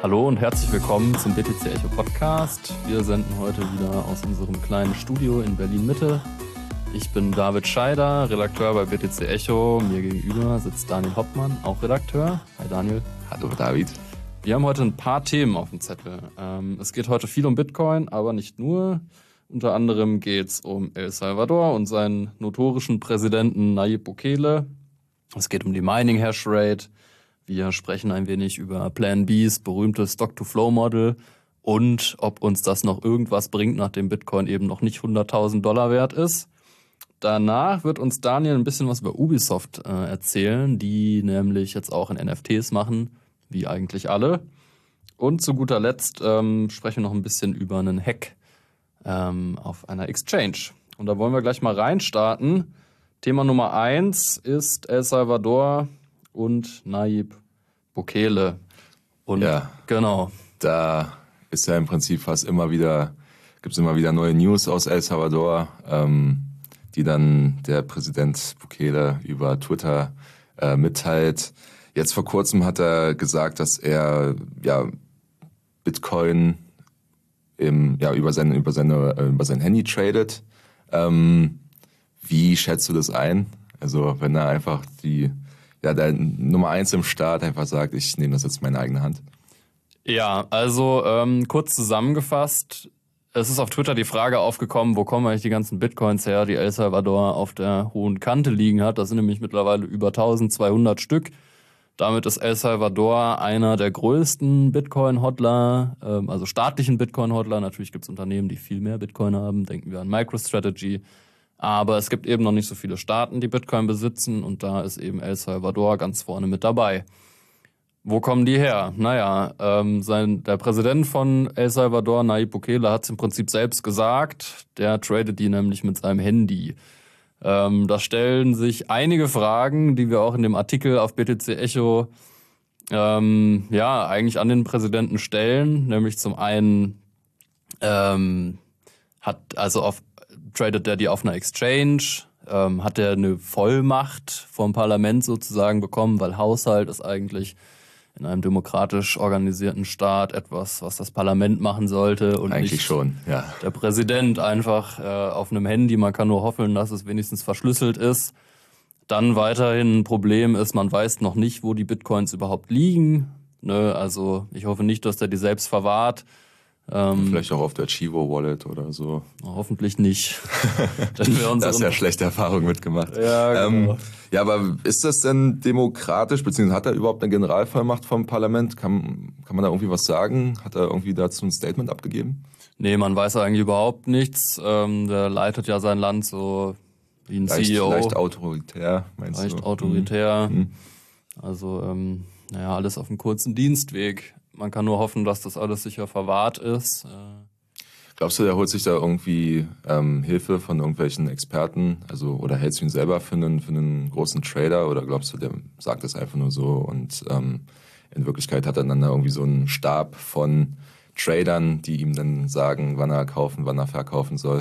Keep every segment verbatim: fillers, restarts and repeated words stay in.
Hallo und herzlich willkommen zum B T C Echo Podcast. Wir senden heute wieder aus unserem kleinen Studio in Berlin-Mitte. Ich bin David Scheider, Redakteur bei B T C Echo. Mir gegenüber sitzt Daniel Hoppmann, auch Redakteur. Hi Daniel. Hallo David. Wir haben heute ein paar Themen auf dem Zettel. Ähm, es geht heute viel um Bitcoin, aber nicht nur. Unter anderem geht es um El Salvador und seinen notorischen Präsidenten Nayib Bukele. Es geht um die Mining-Hash-Rate. Wir sprechen ein wenig über Plan B's berühmtes Stock-to-Flow-Model und ob uns das noch irgendwas bringt, nachdem Bitcoin eben noch nicht hunderttausend Dollar wert ist. Danach wird uns Daniel ein bisschen was über Ubisoft äh, erzählen, die nämlich jetzt auch in N F Ts machen, wie eigentlich alle. Und zu guter Letzt ähm, sprechen wir noch ein bisschen über einen Hack ähm, auf einer Exchange. Und da wollen wir gleich mal reinstarten. Thema Nummer eins ist El Salvador und Nayib Bukele. Und ja, genau. Da ist ja im Prinzip fast immer wieder, gibt es immer wieder neue News aus El Salvador, ähm, die dann der Präsident Bukele über Twitter äh, mitteilt. Jetzt vor kurzem hat er gesagt, dass er ja Bitcoin im, ja, über, seine, über, seine, über sein Handy tradet. Ähm, wie schätzt du das ein? Also wenn er einfach die ja, der Nummer eins im Staat einfach sagt, ich nehme das jetzt in meine eigene Hand. Ja, also ähm, kurz zusammengefasst, es ist auf Twitter die Frage aufgekommen, wo kommen eigentlich die ganzen Bitcoins her, die El Salvador auf der hohen Kante liegen hat. Das sind nämlich mittlerweile über eintausendzweihundert Stück. Damit ist El Salvador einer der größten Bitcoin-Hodler, ähm, also staatlichen Bitcoin-Hodler. Natürlich gibt es Unternehmen, die viel mehr Bitcoin haben. Denken wir an MicroStrategy. Aber es gibt eben noch nicht so viele Staaten, die Bitcoin besitzen. Und da ist eben El Salvador ganz vorne mit dabei. Wo kommen die her? Naja, ähm, sein, der Präsident von El Salvador, Nayib Bukele, hat es im Prinzip selbst gesagt. Der tradet die nämlich mit seinem Handy. Ähm, da stellen sich einige Fragen, die wir auch in dem Artikel auf B T C Echo ähm, ja eigentlich an den Präsidenten stellen. Nämlich zum einen ähm, hat also auf tradet der die auf einer Exchange, ähm, hat er eine Vollmacht vom Parlament sozusagen bekommen, weil Haushalt ist eigentlich in einem demokratisch organisierten Staat etwas, was das Parlament machen sollte und eigentlich nicht schon, ja. Der Präsident einfach äh, auf einem Handy. Man kann nur hoffen, dass es wenigstens verschlüsselt ist. Dann weiterhin ein Problem ist, man weiß noch nicht, wo die Bitcoins überhaupt liegen. Ne? Also ich hoffe nicht, dass der die selbst verwahrt. Ähm, Vielleicht auch auf der Chivo Wallet oder so. Hoffentlich nicht. Da hast du ja schlechte Erfahrungen mitgemacht. Ja, genau. Ähm, ja, aber ist das denn demokratisch, beziehungsweise hat er überhaupt eine Generalvollmacht vom Parlament? Kann, kann man da irgendwie was sagen? Hat er irgendwie dazu ein Statement abgegeben? Nee, man weiß eigentlich überhaupt nichts. Ähm, der leitet ja sein Land so wie ein leicht, C E O. Leicht autoritär, meinst leicht du? Leicht autoritär. Mhm. Also, ähm, naja, alles auf einem kurzen Dienstweg. Man kann nur hoffen, dass das alles sicher verwahrt ist. Glaubst du, der holt sich da irgendwie ähm, Hilfe von irgendwelchen Experten? Also, oder hältst du ihn selber für einen, für einen großen Trader? Oder glaubst du, der sagt das einfach nur so und ähm, in Wirklichkeit hat er dann da irgendwie so einen Stab von Tradern, die ihm dann sagen, wann er kaufen, wann er verkaufen soll?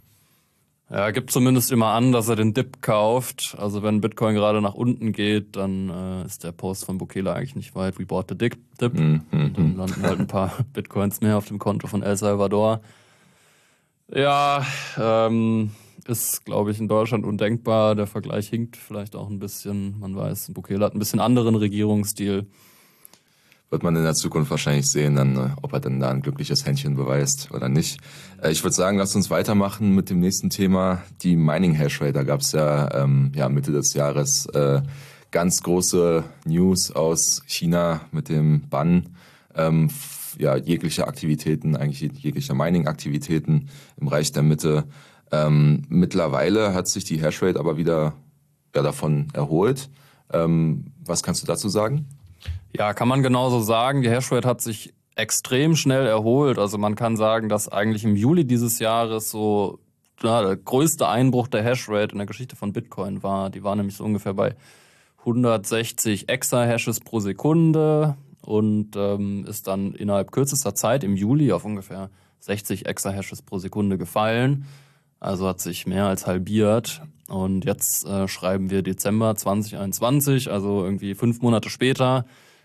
Ja, gibt zumindest immer an, dass er den Dip kauft. Also wenn Bitcoin gerade nach unten geht, dann äh, ist der Post von Bukele eigentlich nicht weit. We bought the dip. dip. Mm, mm, Und dann landen halt ein paar Bitcoins mehr auf dem Konto von El Salvador. Ja, ähm, ist, glaube ich, in Deutschland undenkbar. Der Vergleich hinkt vielleicht auch ein bisschen. Man weiß, Bukele hat ein bisschen anderen Regierungsstil. Wird man in der Zukunft wahrscheinlich sehen, dann, ob er dann da ein glückliches Händchen beweist oder nicht. Ich würde sagen, lasst uns weitermachen mit dem nächsten Thema, die Mining-Hash-Rate. Da gab es ja, ähm, ja Mitte des Jahres äh, ganz große News aus China mit dem Bann ähm, ja, jeglicher Aktivitäten, eigentlich jeglicher Mining-Aktivitäten im Reich der Mitte. Ähm, mittlerweile hat sich die Hashrate aber wieder ja, davon erholt. Ähm, was kannst du dazu sagen? Ja, kann man genauso sagen. Die Hashrate hat sich extrem schnell erholt. Also man kann sagen, dass eigentlich im Juli dieses Jahres so ja, der größte Einbruch der Hashrate in der Geschichte von Bitcoin war. Die war nämlich so ungefähr bei hundertsechzig Exahashes pro Sekunde und ähm, ist dann innerhalb kürzester Zeit im Juli auf ungefähr sechzig Exahashes pro Sekunde gefallen. Also hat sich mehr als halbiert. Und jetzt äh, schreiben wir Dezember zwanzig einundzwanzig, also irgendwie fünf Monate später,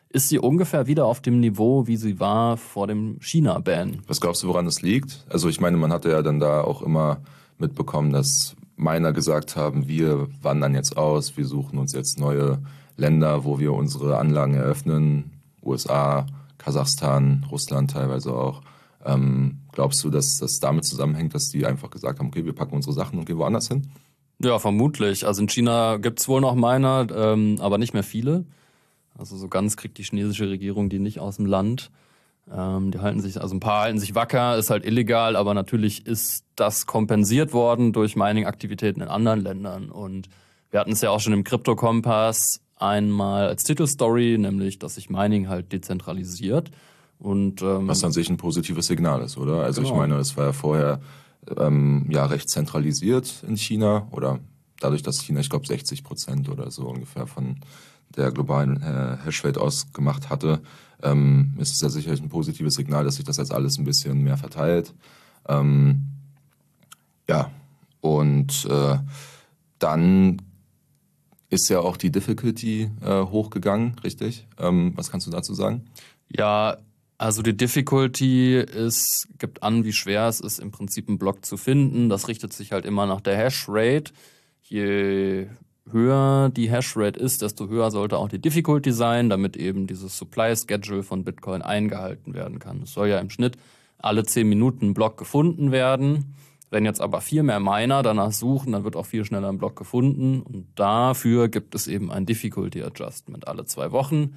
ist sie ungefähr wieder auf dem Niveau, wie sie war vor dem China-Ban. Was glaubst du, woran das liegt? Also ich meine, man hatte ja dann da auch immer mitbekommen, dass Miner gesagt haben, wir wandern jetzt aus, wir suchen uns jetzt neue Länder, wo wir unsere Anlagen eröffnen, U S A, Kasachstan, Russland teilweise auch. Ähm, glaubst du, dass das damit zusammenhängt, dass die einfach gesagt haben, okay, wir packen unsere Sachen und gehen woanders hin? Ja, vermutlich. Also in China gibt's wohl noch Miner, ähm, aber nicht mehr viele. Also so ganz kriegt die chinesische Regierung die nicht aus dem Land. Ähm, die halten sich, also ein paar halten sich wacker, ist halt illegal, aber natürlich ist das kompensiert worden durch Mining-Aktivitäten in anderen Ländern. Und wir hatten es ja auch schon im Krypto-Kompass einmal als Titelstory, nämlich, dass sich Mining halt dezentralisiert. Und, ähm, was an sich ein positives Signal ist, oder? Also genau. Ich meine, es war ja vorher ähm, ja recht zentralisiert in China oder dadurch, dass China, ich glaube, sechzig Prozent oder so ungefähr von der globalen äh, Hashrate ausgemacht hatte, ähm, ist es ja sicherlich ein positives Signal, dass sich das jetzt alles ein bisschen mehr verteilt. Ähm, ja, und äh, dann ist ja auch die Difficulty äh, hochgegangen, richtig? Ähm, was kannst du dazu sagen? Ja, also die Difficulty ist, gibt an, wie schwer es ist, im Prinzip einen Block zu finden. Das richtet sich halt immer nach der Hashrate. Je höher die Hashrate ist, desto höher sollte auch die Difficulty sein, damit eben dieses Supply-Schedule von Bitcoin eingehalten werden kann. Es soll ja im Schnitt alle zehn Minuten ein Block gefunden werden. Wenn jetzt aber viel mehr Miner danach suchen, dann wird auch viel schneller ein Block gefunden. Und dafür gibt es eben ein Difficulty Adjustment alle zwei Wochen.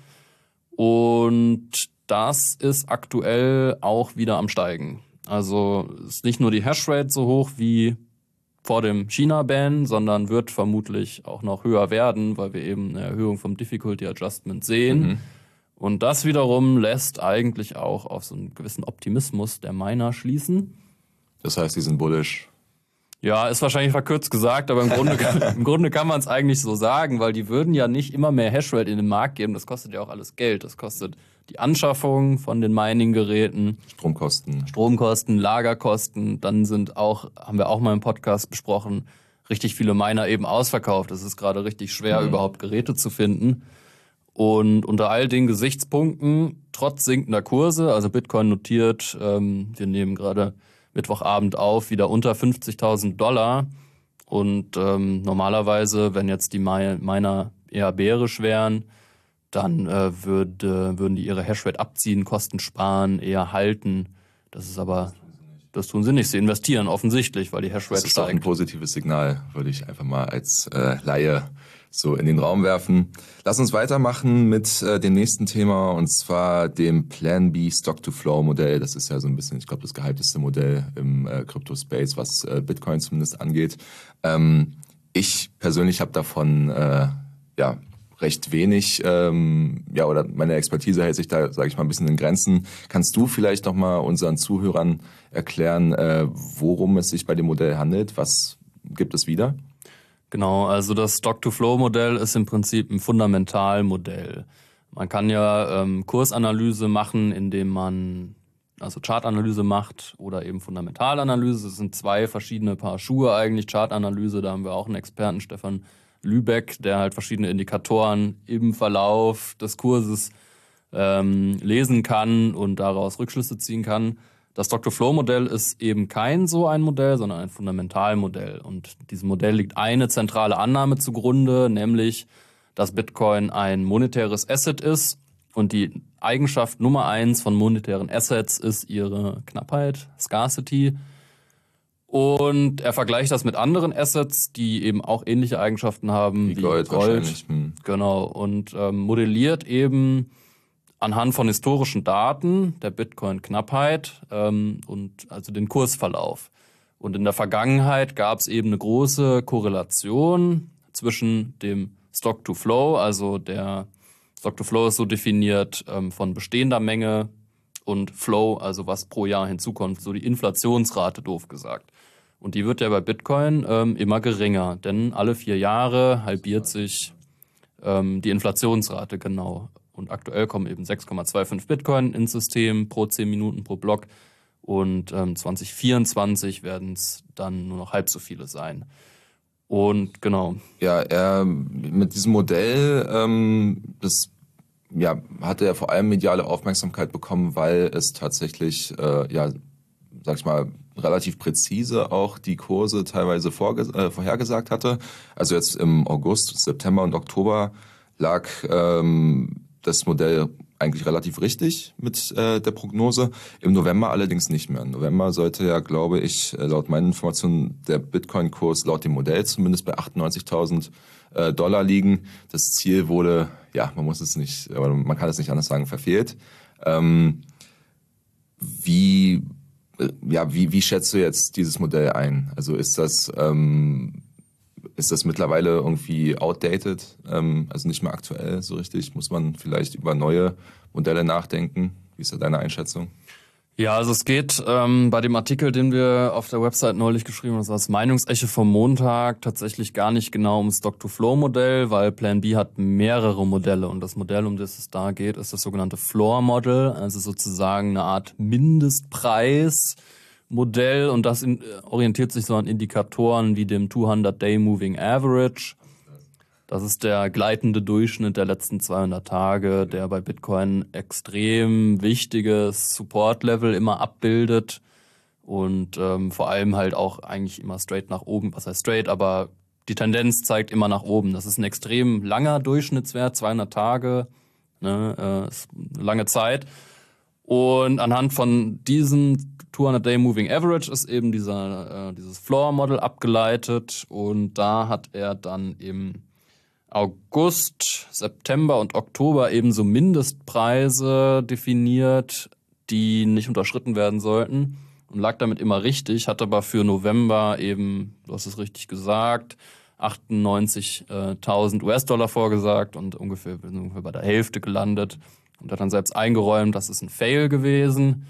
Und das ist aktuell auch wieder am Steigen. Also ist nicht nur die Hashrate so hoch wie vor dem China-Ban, sondern wird vermutlich auch noch höher werden, weil wir eben eine Erhöhung vom Difficulty Adjustment sehen. Mhm. Und das wiederum lässt eigentlich auch auf so einen gewissen Optimismus der Miner schließen. Das heißt, die sind bullish. Ja, ist wahrscheinlich verkürzt gesagt, aber im Grunde, im Grunde kann man es eigentlich so sagen, weil die würden ja nicht immer mehr Hashrate in den Markt geben. Das kostet ja auch alles Geld. Das kostet die Anschaffung von den Mining-Geräten, Stromkosten. Stromkosten, Lagerkosten. Dann sind auch, haben wir auch mal im Podcast besprochen, richtig viele Miner eben ausverkauft. Es ist gerade richtig schwer, mhm. überhaupt Geräte zu finden. Und unter all den Gesichtspunkten, trotz sinkender Kurse, also Bitcoin notiert, ähm, wir nehmen gerade Mittwochabend auf, wieder unter fünfzigtausend Dollar. Und ähm, normalerweise, wenn jetzt die Miner eher bärisch wären, dann äh, würde, würden die ihre Hashrate abziehen, Kosten sparen, eher halten. Das ist aber, das tun sie nicht. Sie investieren offensichtlich, weil die Hashrate steigt. Das ist auch ein positives Signal, würde ich einfach mal als äh, Laie so in den Raum werfen. Lass uns weitermachen mit äh, dem nächsten Thema, und zwar dem Plan B Stock-to-Flow-Modell. Das ist ja so ein bisschen, ich glaube, das gehypteste Modell im äh, Crypto-Space, was äh, Bitcoin zumindest angeht. Ähm, ich persönlich habe davon äh, ja recht wenig, ähm, ja, oder meine Expertise hält sich da, sage ich mal, ein bisschen in Grenzen. Kannst du vielleicht noch mal unseren Zuhörern erklären, äh, worum es sich bei dem Modell handelt? Was gibt es wieder? Genau, also das Stock-to-Flow-Modell ist im Prinzip ein Fundamentalmodell. Man kann ja ähm, Kursanalyse machen, indem man also Chartanalyse macht oder eben Fundamentalanalyse. Das sind zwei verschiedene Paar Schuhe eigentlich. Chartanalyse, da haben wir auch einen Experten, Stefan Lübeck, der halt verschiedene Indikatoren im Verlauf des Kurses ähm, lesen kann und daraus Rückschlüsse ziehen kann. Das Stock-to-Flow-Modell ist eben kein so ein Modell, sondern ein Fundamentalmodell. Und diesem Modell liegt eine zentrale Annahme zugrunde, nämlich, dass Bitcoin ein monetäres Asset ist. Und die Eigenschaft Nummer eins von monetären Assets ist ihre Knappheit, Scarcity. Und er vergleicht das mit anderen Assets, die eben auch ähnliche Eigenschaften haben, wie, wie Gold. Gold. Wahrscheinlich. Hm. Genau. Und ähm, modelliert eben anhand von historischen Daten der Bitcoin-Knappheit ähm, und also den Kursverlauf. Und in der Vergangenheit gab es eben eine große Korrelation zwischen dem Stock-to-Flow, also der Stock-to-Flow ist so definiert ähm, von bestehender Menge und Flow, also was pro Jahr hinzukommt, so die Inflationsrate, doof gesagt. Und die wird ja bei Bitcoin ähm, immer geringer, denn alle vier Jahre halbiert sich ähm, die Inflationsrate, genau. Und aktuell kommen eben sechs Komma fünfundzwanzig Bitcoin ins System pro zehn Minuten pro Block. Und ähm, zwanzig vierundzwanzig werden es dann nur noch halb so viele sein. Und genau. Ja, er mit diesem Modell, ähm, das ja, hatte er vor allem mediale Aufmerksamkeit bekommen, weil es tatsächlich, äh, ja, sag ich mal, relativ präzise auch die Kurse teilweise vorge- äh, vorhergesagt hatte. Also jetzt im August, September und Oktober lag ähm, das Modell eigentlich relativ richtig mit äh, der Prognose. Im November allerdings nicht mehr. Im November sollte ja, glaube ich, laut meinen Informationen der Bitcoin-Kurs laut dem Modell zumindest bei achtundneunzigtausend äh, Dollar liegen. Das Ziel wurde, ja, man muss es nicht, aber man kann es nicht anders sagen, verfehlt. Ähm, wie, äh, ja, wie, wie schätzt du jetzt dieses Modell ein? Also ist das ähm, Ist das mittlerweile irgendwie outdated, ähm, also nicht mehr aktuell so richtig? Muss man vielleicht über neue Modelle nachdenken? Wie ist da deine Einschätzung? Ja, also es geht ähm, bei dem Artikel, den wir auf der Website neulich geschrieben haben, das war das Meinungsecho vom Montag, tatsächlich gar nicht genau ums Stock-to-Flow-Modell, weil Plan B hat mehrere Modelle und das Modell, um das es da geht, ist das sogenannte Floor-Model, also sozusagen eine Art Mindestpreis. Modell und das in, orientiert sich so an Indikatoren wie dem zweihundert-Day Moving Average. Das ist der gleitende Durchschnitt der letzten zweihundert Tage, der bei Bitcoin extrem wichtiges Support-Level immer abbildet und ähm, vor allem halt auch eigentlich immer straight nach oben. Was heißt straight, aber die Tendenz zeigt immer nach oben. Das ist ein extrem langer Durchschnittswert, zweihundert Tage, ne, äh, ist eine lange Zeit. Und anhand von diesem zweihundert-Day Moving Average ist eben dieser, äh, dieses Floor-Model abgeleitet und da hat er dann im August, September und Oktober eben so Mindestpreise definiert, die nicht unterschritten werden sollten und lag damit immer richtig, hat aber für November eben, du hast es richtig gesagt, achtundneunzigtausend U S-Dollar vorgesagt und ungefähr, ungefähr bei der Hälfte gelandet und hat dann selbst eingeräumt, das ist ein Fail gewesen.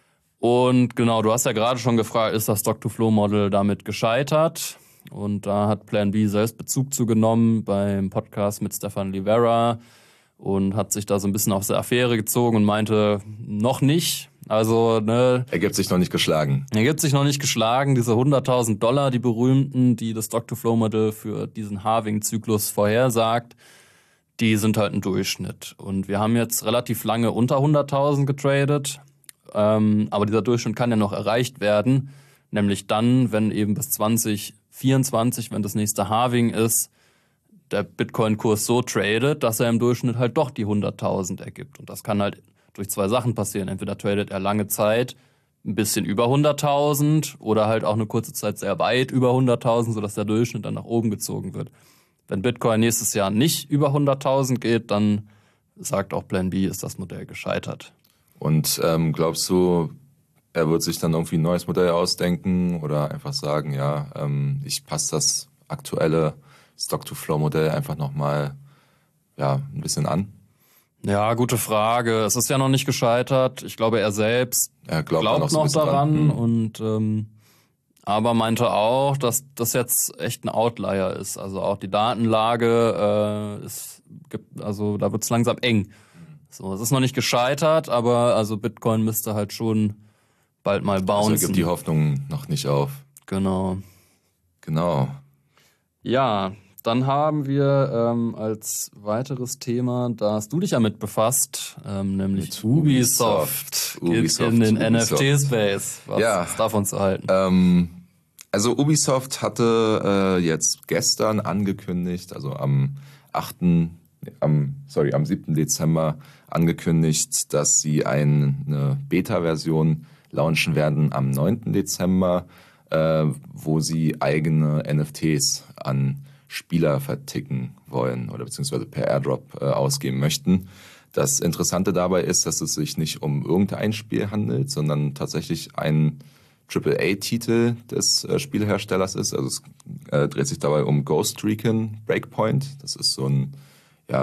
Und genau, du hast ja gerade schon gefragt, ist das Stock-to-Flow-Model damit gescheitert? Und da hat Plan B selbst Bezug zu genommen beim Podcast mit Stefan Livera und hat sich da so ein bisschen aus der Affäre gezogen und meinte, noch nicht. Also, ne. Er gibt sich noch nicht geschlagen. Er gibt sich noch nicht geschlagen. Diese hunderttausend Dollar, die berühmten, die das Stock-to-Flow-Model für diesen Halving-Zyklus vorhersagt, die sind halt ein Durchschnitt. Und wir haben jetzt relativ lange unter hunderttausend getradet. Ähm, aber dieser Durchschnitt kann ja noch erreicht werden, nämlich dann, wenn eben bis zwanzig vierundzwanzig, wenn das nächste Halving ist, der Bitcoin-Kurs so tradet, dass er im Durchschnitt halt doch die hunderttausend ergibt. Und das kann halt durch zwei Sachen passieren. Entweder tradet er lange Zeit ein bisschen über hunderttausend oder halt auch eine kurze Zeit sehr weit über hunderttausend, sodass der Durchschnitt dann nach oben gezogen wird. Wenn Bitcoin nächstes Jahr nicht über hunderttausend geht, dann sagt auch Plan B, ist das Modell gescheitert. Und ähm, glaubst du, er wird sich dann irgendwie ein neues Modell ausdenken oder einfach sagen, ja, ähm, ich passe das aktuelle Stock-to-Flow-Modell einfach nochmal ja, ein bisschen an? Ja, gute Frage. Es ist ja noch nicht gescheitert. Ich glaube, er selbst er glaubt, glaubt noch, so noch daran. Dran. Und ähm, aber meinte auch, dass das jetzt echt ein Outlier ist. Also auch die Datenlage äh, ist, gibt, also da wird es langsam eng. So, es ist noch nicht gescheitert, aber also Bitcoin müsste halt schon bald mal bouncen. Also er gibt die Hoffnung noch nicht auf. Genau. Genau. Ja, dann haben wir ähm, als weiteres Thema, da hast du dich ja mit befasst, ähm, nämlich mit Ubisoft. Ubisoft. Ubisoft. In den Ubisoft. N F T-Space. Was ja. ist davon zu halten? Ähm, also Ubisoft hatte äh, jetzt gestern angekündigt, also am achten am sorry, am siebten Dezember angekündigt, dass sie eine Beta-Version launchen werden am neunten Dezember, äh, wo sie eigene N F Ts an Spieler verticken wollen oder beziehungsweise per Airdrop äh, ausgeben möchten. Das Interessante dabei ist, dass es sich nicht um irgendein Spiel handelt, sondern tatsächlich ein Triple A Titel des äh, Spielherstellers ist. Also es äh, dreht sich dabei um Ghost Recon Breakpoint. Das ist so ein ja,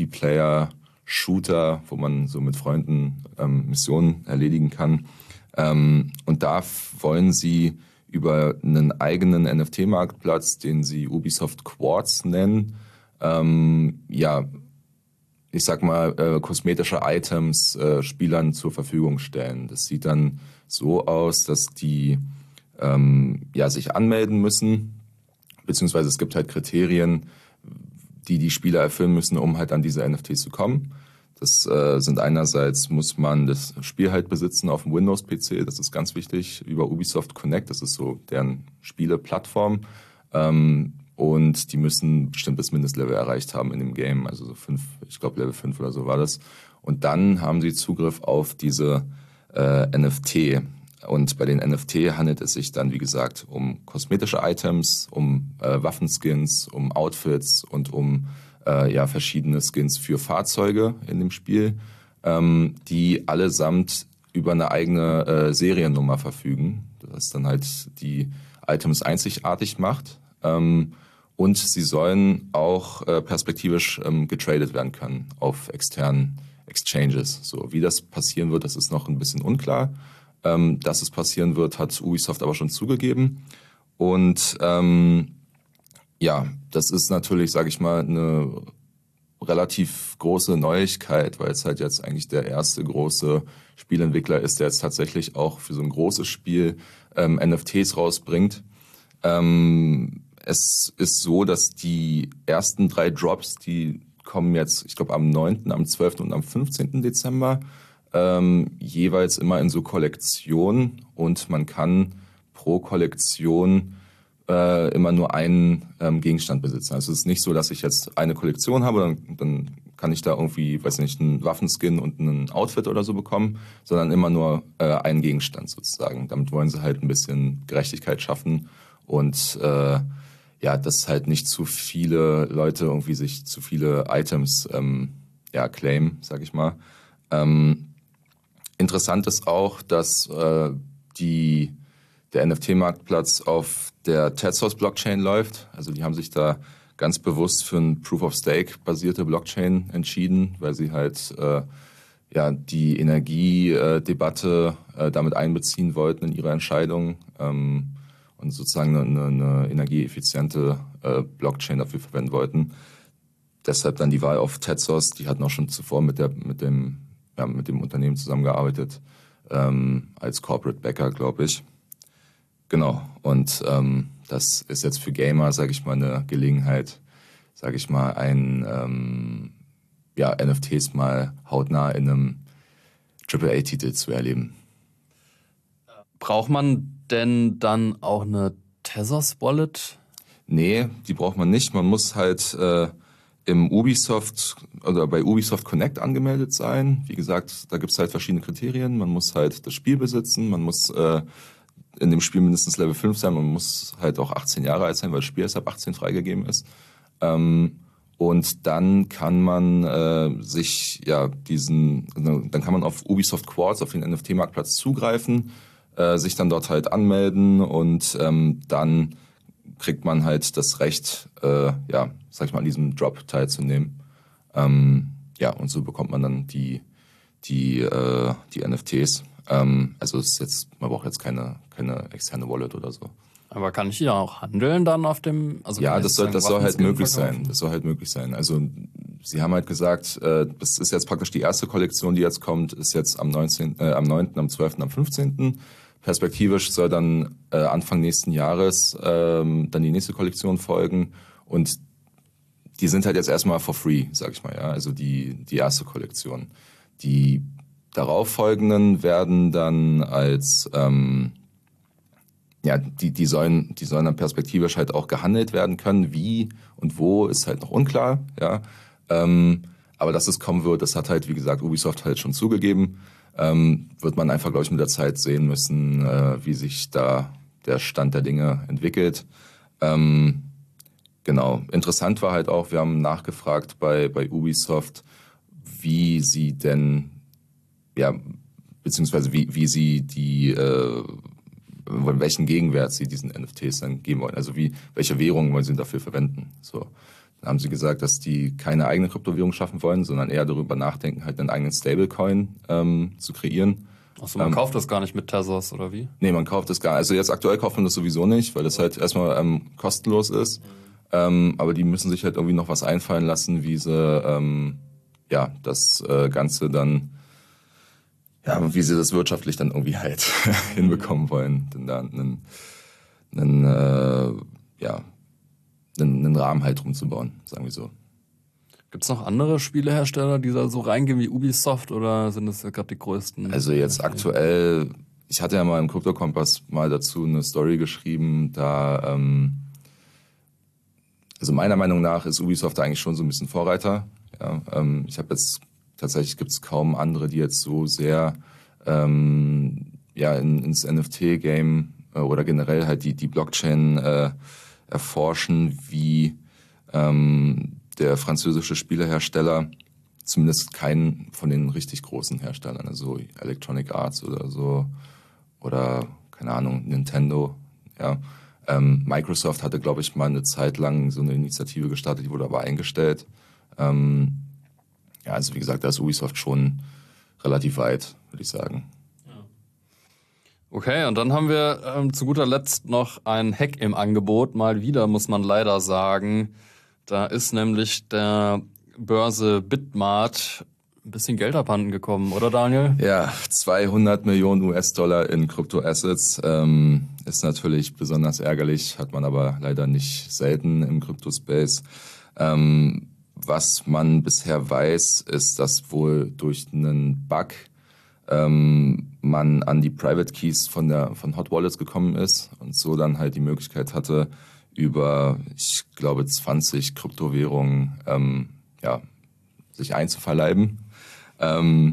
Multiplayer-Shooter, wo man so mit Freunden ähm, Missionen erledigen kann. Ähm, und da wollen sie über einen eigenen N F T-Marktplatz, den sie Ubisoft Quartz nennen, ähm, ja, ich sag mal, äh, kosmetische Items äh, Spielern zur Verfügung stellen. Das sieht dann so aus, dass die ähm, ja, sich anmelden müssen, beziehungsweise es gibt halt Kriterien, die die Spieler erfüllen müssen, um halt an diese N F Ts zu kommen. Das äh, sind einerseits, muss man das Spiel halt besitzen auf dem Windows-P C, das ist ganz wichtig, über Ubisoft Connect, das ist so deren Spieleplattform. Ähm, und die müssen bestimmtes Mindestlevel erreicht haben in dem Game, also so fünf, ich glaube Level fünf oder so war das. Und dann haben sie Zugriff auf diese äh, N F T. Und bei den N F T handelt es sich dann, wie gesagt, um kosmetische Items, um äh, Waffenskins, um Outfits und um äh, ja, verschiedene Skins für Fahrzeuge in dem Spiel, ähm, die allesamt über eine eigene äh, Seriennummer verfügen, das dann halt die Items einzigartig macht. Ähm, und sie sollen auch äh, perspektivisch ähm, getradet werden können auf externen Exchanges. So, wie das passieren wird, das ist noch ein bisschen unklar. Ähm, dass es passieren wird, hat Ubisoft aber schon zugegeben. Und ähm, ja, das ist natürlich, sage ich mal, eine relativ große Neuigkeit, weil es halt jetzt eigentlich der erste große Spielentwickler ist, der jetzt tatsächlich auch für so ein großes Spiel ähm, N F Ts rausbringt. Ähm, es ist so, dass die ersten drei Drops, die kommen jetzt, ich glaube, am neunten, am zwölften und am fünfzehnten Dezember. Ähm, jeweils immer in so Kollektionen und man kann pro Kollektion äh, immer nur einen ähm, Gegenstand besitzen. Also es ist nicht so, dass ich jetzt eine Kollektion habe, dann, dann kann ich da irgendwie, weiß nicht, einen Waffenskin und einen Outfit oder so bekommen, sondern immer nur äh, einen Gegenstand sozusagen. Damit wollen sie halt ein bisschen Gerechtigkeit schaffen und äh, ja, dass halt nicht zu viele Leute irgendwie sich zu viele Items ähm, ja, claimen, sag ich mal. Ähm, Interessant ist auch, dass äh, die, der N F T-Marktplatz auf der Tezos-Blockchain läuft. Also die haben sich da ganz bewusst für ein Proof-of-Stake-basierte Blockchain entschieden, weil sie halt äh, ja die Energiedebatte äh, damit einbeziehen wollten in ihre Entscheidung ähm, und sozusagen eine, eine energieeffiziente äh, Blockchain dafür verwenden wollten. Deshalb dann die Wahl auf Tezos. Die hatten auch schon zuvor mit der mit dem ja, mit dem Unternehmen zusammengearbeitet, ähm, als Corporate Backer, glaube ich. Genau, und ähm, das ist jetzt für Gamer, sage ich mal, eine Gelegenheit, sage ich mal, ein ähm, ja, N F Ts mal hautnah in einem Triple A Titel zu erleben. Braucht man denn dann auch eine Tezos-Wallet? Nee, die braucht man nicht. Man muss halt äh, im Ubisoft oder bei Ubisoft Connect angemeldet sein. Wie gesagt, da gibt es halt verschiedene Kriterien. Man muss halt das Spiel besitzen, man muss äh, in dem Spiel mindestens Level fünf sein, man muss halt auch achtzehn Jahre alt sein, weil das Spiel erst ab achtzehn freigegeben ist. Ähm, und dann kann man äh, sich ja diesen, dann kann man auf Ubisoft Quartz, auf den N F T-Marktplatz zugreifen, äh, sich dann dort halt anmelden und ähm, dann kriegt man halt das Recht, äh, ja, sag ich mal, an diesem Drop teilzunehmen. Ähm, ja, und so bekommt man dann die, die, äh, die N F Ts. Ähm, also es ist jetzt, man braucht jetzt keine, keine externe Wallet oder so. Aber kann ich ja auch handeln dann auf dem? Also ja, das soll, das soll halt möglich verkaufen? sein. Das soll halt möglich sein. Also sie haben halt gesagt, äh, das ist jetzt praktisch die erste Kollektion, die jetzt kommt, ist jetzt am neunzehnten, äh, am neunten, am zwölften, am fünfzehnten Perspektivisch soll dann äh, Anfang nächsten Jahres ähm, dann die nächste Kollektion folgen und die sind halt jetzt erstmal for free, sag ich mal, ja. Also die, die erste Kollektion. Die darauffolgenden werden dann als ähm, ja, die, die sollen, die sollen dann perspektivisch halt auch gehandelt werden können. Wie und wo ist halt noch unklar, ja. Ähm, aber dass es kommen wird, das hat halt, wie gesagt, Ubisoft halt schon zugegeben. Ähm, wird man einfach, glaube ich, mit der Zeit sehen müssen, äh, wie sich da der Stand der Dinge entwickelt. Ähm, genau. Interessant war halt auch, wir haben nachgefragt bei, bei Ubisoft, wie sie denn, ja, beziehungsweise wie, wie sie die, äh, welchen Gegenwert sie diesen N F Ts dann geben wollen. Also wie, welche Währung wollen sie dafür verwenden? So. Dann haben sie gesagt, dass die keine eigene Kryptowährung schaffen wollen, sondern eher darüber nachdenken, halt einen eigenen Stablecoin ähm, zu kreieren. Achso, man ähm, kauft das gar nicht mit Tezos, oder wie? Nee, man kauft das gar nicht. Also jetzt aktuell kauft man das sowieso nicht, weil das halt erstmal ähm, kostenlos ist. Mhm. Ähm, aber die müssen sich halt irgendwie noch was einfallen lassen, wie sie ähm, ja das äh, Ganze dann, ja, wie sie das wirtschaftlich dann irgendwie halt hinbekommen wollen. Denn da einen, einen äh, ja, einen Rahmen halt rumzubauen, sagen wir so. Gibt es noch andere Spielehersteller, die da so reingehen wie Ubisoft oder sind das ja gerade die größten? Also jetzt aktuell, ich hatte ja mal im Krypto-Kompass mal dazu eine Story geschrieben, da, ähm, also meiner Meinung nach ist Ubisoft da eigentlich schon so ein bisschen Vorreiter. Ja, ähm, ich habe jetzt, tatsächlich gibt es kaum andere, die jetzt so sehr ähm, ja, in, ins N F T-Game äh, oder generell halt die, die Blockchain äh, erforschen, wie ähm, der französische Spielehersteller, zumindest keinen von den richtig großen Herstellern, also Electronic Arts oder so, oder, keine Ahnung, Nintendo, ja. Ähm, Microsoft hatte, glaube ich, mal eine Zeit lang so eine Initiative gestartet, die wurde aber eingestellt. Ähm, ja, also wie gesagt, da ist Ubisoft schon relativ weit, würde ich sagen. Okay, und dann haben wir ähm, zu guter Letzt noch einen Hack im Angebot. Mal wieder, muss man leider sagen. Da ist nämlich der Börse Bitmart ein bisschen Geld abhanden gekommen, oder Daniel? Ja, zweihundert Millionen U S-Dollar in Kryptoassets ähm, ist natürlich besonders ärgerlich, hat man aber leider nicht selten im Kryptospace. Ähm, was man bisher weiß, ist, dass wohl durch einen Bug ähm, man an die Private Keys von der von Hot Wallets gekommen ist und so dann halt die Möglichkeit hatte, über, ich glaube, zwanzig Kryptowährungen ähm, ja, sich einzuverleiben. Ähm,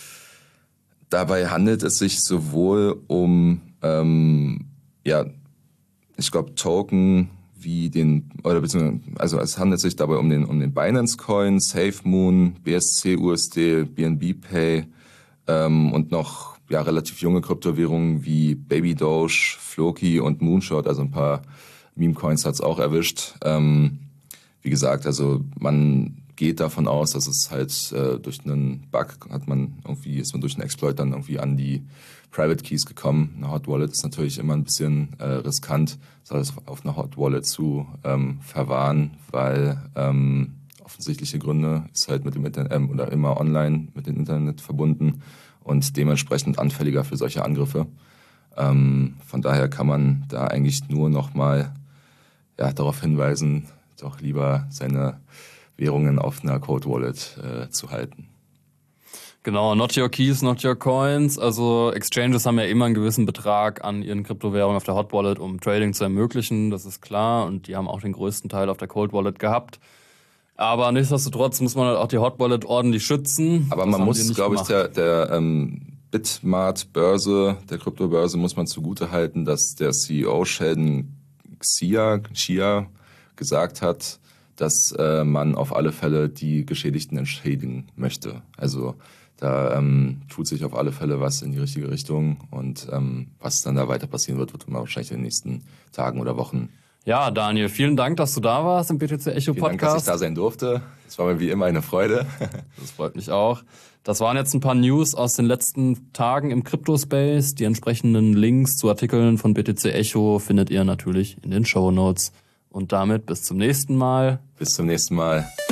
dabei handelt es sich sowohl um, ähm, ja, ich glaube, Token wie den, oder beziehungsweise, also es handelt sich dabei um den, um den Binance Coin, SafeMoon, B S C U S D, B N B Pay ähm, und noch ja, relativ junge Kryptowährungen wie Baby Doge, Floki und Moonshot, also ein paar Meme-Coins hat's auch erwischt. Ähm, wie gesagt, also man geht davon aus, dass es halt äh, durch einen Bug hat man irgendwie, ist man durch einen Exploit dann irgendwie an die Private Keys gekommen. Eine Hot Wallet ist natürlich immer ein bisschen äh, riskant, das auf einer Hot Wallet zu ähm, verwahren, weil ähm, offensichtliche Gründe ist halt mit dem Internet ähm, oder immer online mit dem Internet verbunden und dementsprechend anfälliger für solche Angriffe. Ähm, von daher kann man da eigentlich nur nochmal ja, darauf hinweisen, doch lieber seine Währungen auf einer Code Wallet äh, zu halten. Genau, not your keys, not your coins. Also Exchanges haben ja immer einen gewissen Betrag an ihren Kryptowährungen auf der Hot Wallet, um Trading zu ermöglichen, das ist klar. Und die haben auch den größten Teil auf der Cold Wallet gehabt. Aber nichtsdestotrotz muss man halt auch die Hot Wallet ordentlich schützen. Aber Das man haben muss, die nicht glaube ich, gemacht. der, der ähm, Bitmart-Börse, der Kryptobörse, muss man zugute halten, dass der C E O Sheldon Xia, Xia gesagt hat, dass äh, man auf alle Fälle die Geschädigten entschädigen möchte. Also da ähm, tut sich auf alle Fälle was in die richtige Richtung und ähm, was dann da weiter passieren wird, wird man wahrscheinlich in den nächsten Tagen oder Wochen. Ja, Daniel, vielen Dank, dass du da warst im B T C Echo Vielen Dank, dass ich Podcast. da sein durfte. Es war mir wie immer eine Freude. Das freut mich auch. Das waren jetzt ein paar News aus den letzten Tagen im Crypto-Space. Die entsprechenden Links zu Artikeln von B T C Echo findet ihr natürlich in den Shownotes. Und damit bis zum nächsten Mal. Bis zum nächsten Mal.